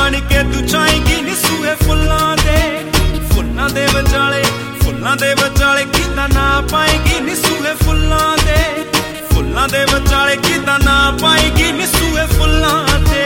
बन के तू छाएगी नी सूए फुल्लां दे विचाले किदां ना पाएगी नी सूए फुल्लां दे विचाले किदां ना पाएगी नी सूए फुल्लां दे।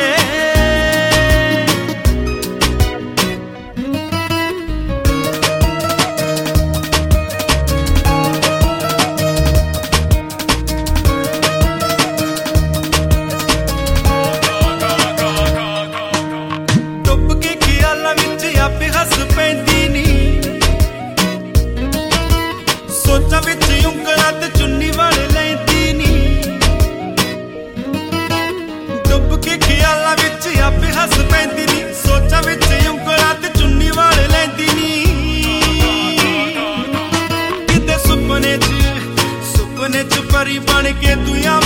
हस पैंदी नी सोचा विच उंगलां ते चुन्नी वड़ लैंदी नी डुब के ख्यालां विच आपे हस पैंदी नी सोचा विच उंगलां ते चुन्नी वड़ लैंदी नी किते सुपने च परी बन के तू